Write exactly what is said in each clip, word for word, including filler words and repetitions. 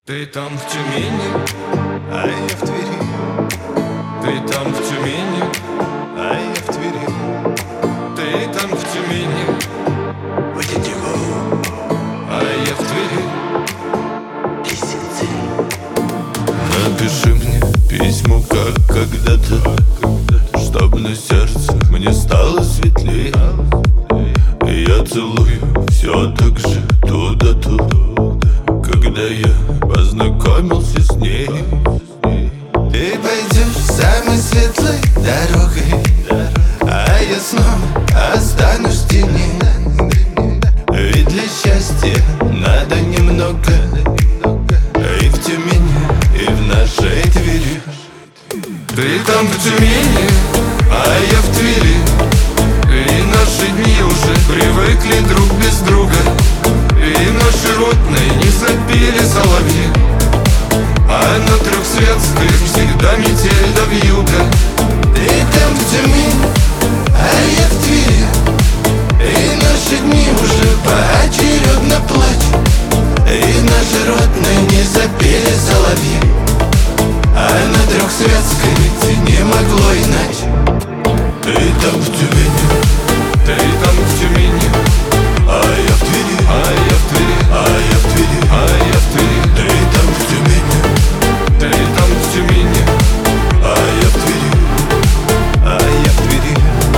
Ты там в Тюмени, а я в Твери. ты там в Тюмени, а я в Твери. ты там в Тюмени, а я в Твери. Напиши мне письмо, как когда-то, чтоб на сердце мне стало светлее. И я целую все так же туда-туда, когда я познакомился с ней. Ты пойдешь самой светлой дорогой, а я снова останусь в тени. Ведь для счастья надо немного, и в Тюмени, и в нашей Твери. Ты там в Тюмени, а я в Твери. И наши дни уже привыкли друг без друга, и наши родные не запели соловьи, а на Трехсветской всегда метель да вьюга. Ты там в Тюмени, а я в Твери. И наши дни уже поочередно плачут, и наши родные не запели соловьи, а на Трехсветской ведь не могло иначе. Ты там в Тюмени, Ты там в Тюмени, а я в Твери. а я в Твери, А я в Твери, а я в Твери. ты там в Тюмени, Ты там в Тюмени, а я в Твери, а я в Твери.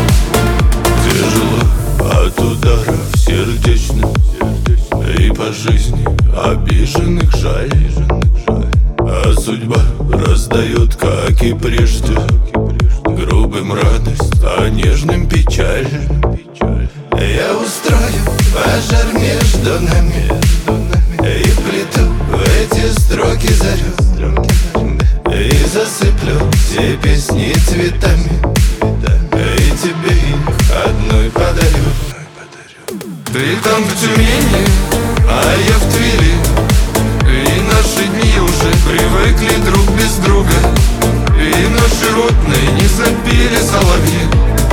Тяжело от ударов сердечных, и по жизни обиженных жаль. А судьба раздает, как и прежде, грубым радость, а нежным печаль. Я устрою пожар между нами и плету в эти строки зарю, и засыплю все песни цветами, и тебе их одной подарю. Ты там в Тюмени, а я в Твери. И наши дни уже привыкли друг без друга, и наши родные не запели соловьи,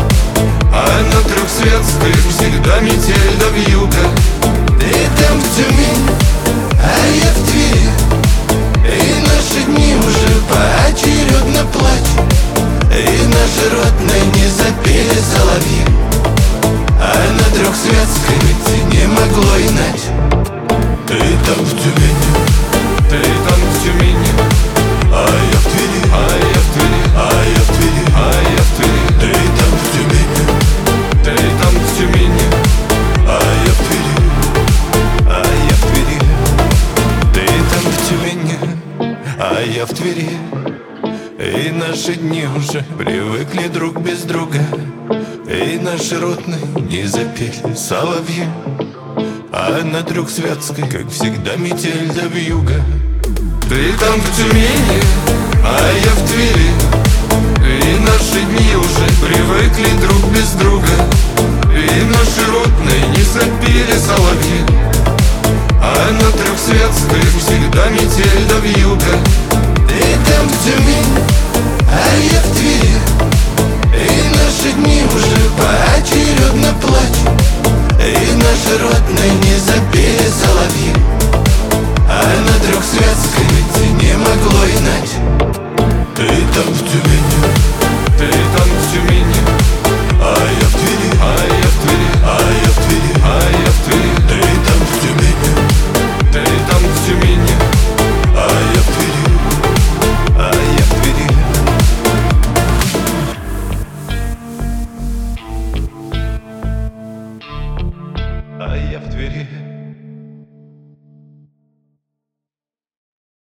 а на Трехсветской всегда метель да вьюга. Ты там в Тюмени, а я в Твери. И наши дни уже поочередно плачут, и наши родные не запели соловьи, а на Трехсветской ведь не могло иначе. Ты там в Тюмени, Ты там в Тюмени, а я в Твери. а я в Твери, А я в Твери, а я в Твери. ты там в Тюмени, Ты там в Тюмени, а я в Твери, а я в Твери. Ты там в Тюмени, а я в Твери. И наши дни уже привыкли друг без друга, и наши родные не запели соловьи, а на Трехсветской, как всегда, метель да вьюга. Ты там в Тюмени, а я в Твери. И наши дни уже привыкли друг без друга, и наши родные не запели соловьи, а на Трехсветской всегда метель да вьюга. Ты там в Тюмени, а я в Твери. И наши дни уже поочередно плачут, и наши родные не запели соловьи, а на Трехсветской ведь не могло иначе. Ты там в Тюмени, Ты там в Тюмени, а я в Твери. а я в Твери, А я в Твери, а я в Твери. ты там в Тюмени, Ты там в Тюмени, а я в Твери, а я в Твери. А я в Твери.